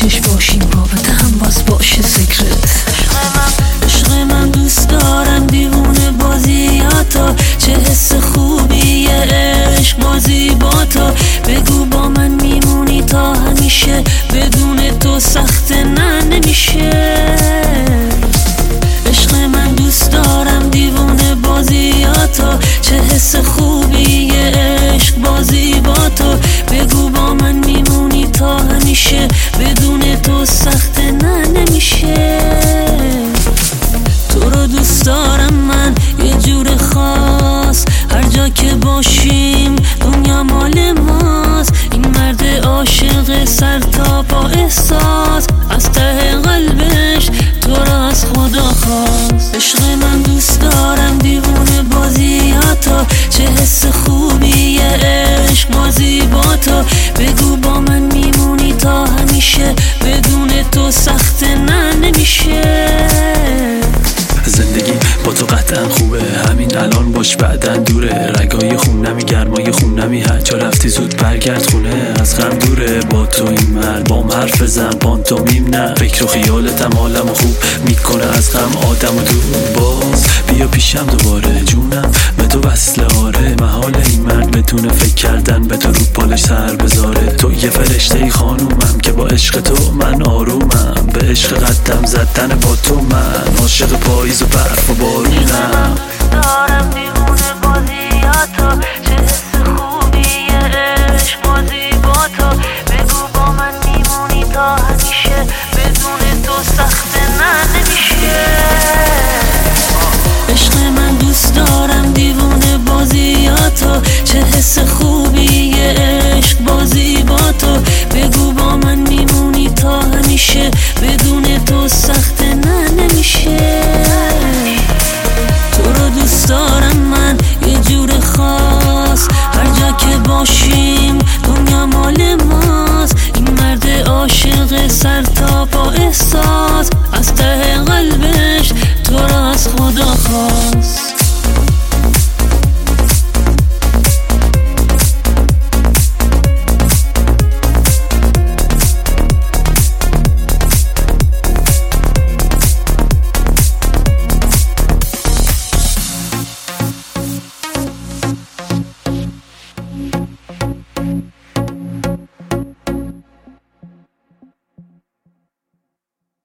چشم باشیم رابطه هم باز باشه سیکرت. عشق من دوست دارم دیوونه بازیاتا، چه حس خوبیه عشق بازی با تو. بگو با من میمونی تا همیشه، بدون تو سخت نه نمیشه. عشق من دوست دارم دیوونه بازیاتا، چه حس خوبیه عشق بازی با تو. بگو با من میمونی تا همیشه، بدون تو سخت نه نمیشه. تو رو دوست دارم من یه جور خاص، هر جا که باشیم دنیا مال ماست. این مرد عاشق سر تا پا احساس، از ته قلبش تو را از خدا خواست. عشق من دوست دارم دیوونه بازیاتا، چه حس خوبیه عشق بازی با تو. بگو با من میمونی تا همیشه، بدون تو سخت نه نمیشه. زندگی با تو قطعا خوبه، همین الان باش بعدن دوره. رگای خونمی گرمای خونمی، هر جا رفتی زود برگرد خونه. از غم دوره با تو این مرد، بام حرف بزن پانتومیم نه. فکر و خیالتم حالمو خوب میکنه، از غم آدمو دور. باز بیا پیشم دوباره جونم، به تو وصله آره. محال این مرد بدون فکر کردن به تو رو پالش سر بذاره. تو یه فرشته ای خانومم که با عشق تو من آرومم. به عشق قدم زدن با تو من عاشق پاییز و برف و بارونم. دارم دیوونه بازیاتا، چه حس خوبیه عشق بازی با تو. بگو با من میمونی تا همیشه، بدون تو سخت نه نمیشه. عشق من دوست دارم دیوونه بازیاتا، چه حس خوبیه عشق بازی با تو. بگو با من میمونی تا همیشه، بدون تو سخت نه نمیشه. تو رو دوست دارم من یه جور خاص، هر جا که باشیم دنیا مال ماست. این مرد عاشق سر